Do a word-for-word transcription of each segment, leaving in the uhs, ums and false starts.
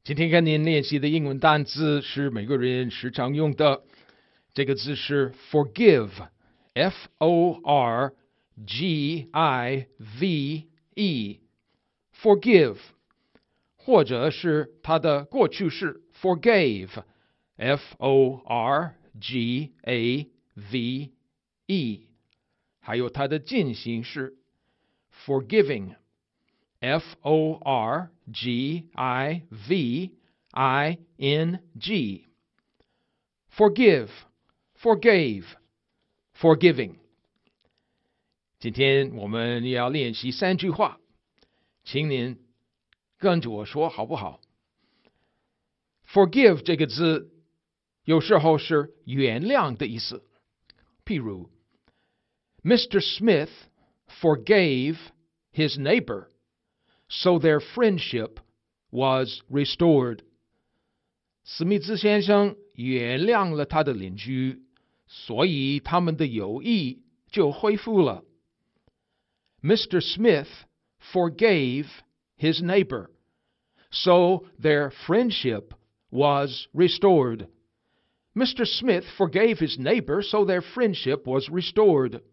今天跟您练习的英文单词是美国人时常用的，这个字是 forgive，F O R G I V E，forgive， 或者是它的过去式 forgave，F O R G A V E， 还有它的进行式 forgiving，F O R G I V I N G. Forgive, forgave, forgiving. 今天我们要练习三句话，请您跟着我说好不好？ Forgive 这个字有时候是原谅的意思，譬如 Mister Smith forgave his neighbor.So their friendship was restored. 史密斯先生原谅了他的邻居，所以他们的友谊就恢复了。Mister Smith forgave his neighbor, so their friendship was restored. Mister Smith forgave his neighbor, so their friendship was restored.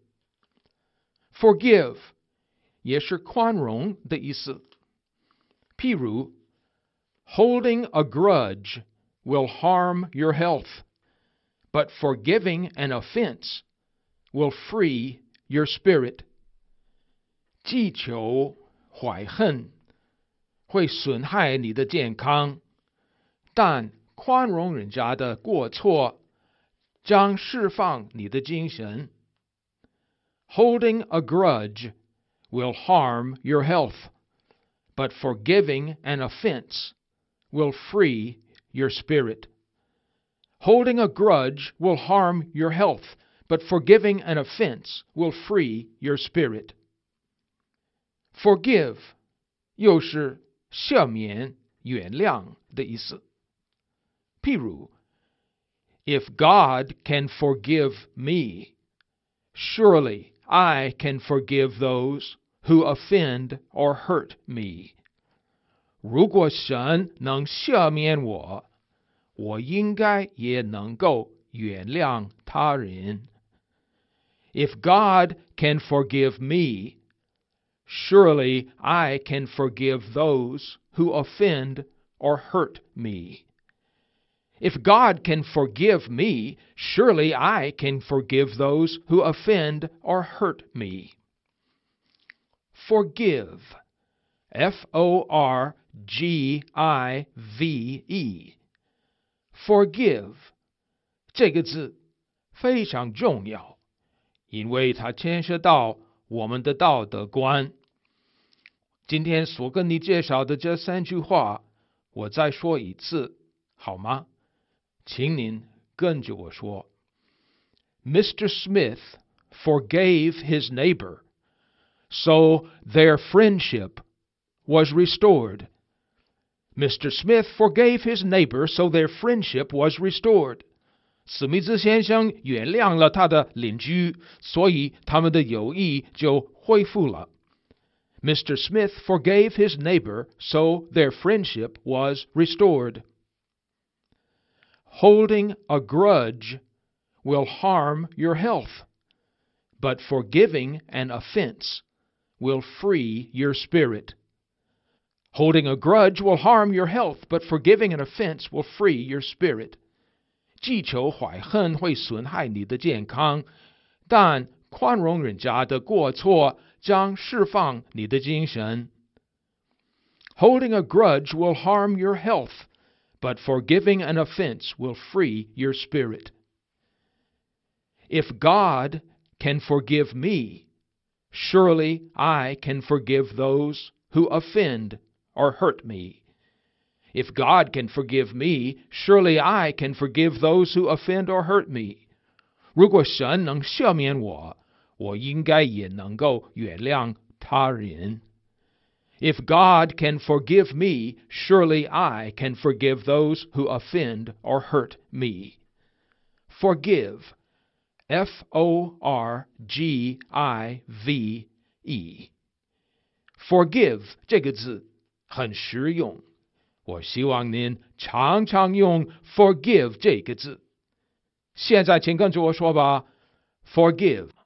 Forgive 也是宽容的意思。譬如 Holding a grudge will harm your health, but forgiving an offense will free your spirit. 记仇怀恨会损害你的健康，但宽容人家的过错将释放你的精神。Holding a grudge will harm your health,But forgiving an offense will free your spirit. Holding a grudge will harm your health, but forgiving an offense will free your spirit. Forgive 又是赦免、原谅的意思。譬如 If God can forgive me, surely I can forgive those who offend or hurt me. 如果神能赦免我，我应该也能够原谅他人。If God can forgive me, surely I can forgive those who offend or hurt me. If God can forgive me, surely I can forgive those who offend or hurt me.Forgive, F O R G I V E. Forgive 这个字非常重要，因为它牵涉到我们的道德观。今天所跟你介绍的这三句话，我再说一次，好吗？请您跟着我说。Mister Smith forgave his neighbor.So their friendship was restored. Mister Smith forgave his neighbor, so their friendship was restored. 史密斯先生原谅了他的邻居，所以他们的友谊就恢复了。Mister Smith forgave his neighbor, so their friendship was restored. Holding a grudge will harm your health, but forgiving an offense,will free your spirit. Holding a grudge will harm your health, but forgiving an offense will free your spirit. 记仇怀恨会损害你的健康，但宽容人家的过错将释放你的精神。Holding a grudge will harm your health, but forgiving an offense will free your spirit. If God can forgive me,Surely I can forgive those who offend or hurt me. If God can forgive me, surely I can forgive those who offend or hurt me. 如果神能赦免我，我应该也能够原谅他人。If God can forgive me, surely I can forgive those who offend or hurt me. Forgive, F O R G I V E. Forgive 这个字很实用， 我希望您常常用 forgive 这个字。现在请跟着我说吧 ，forgive。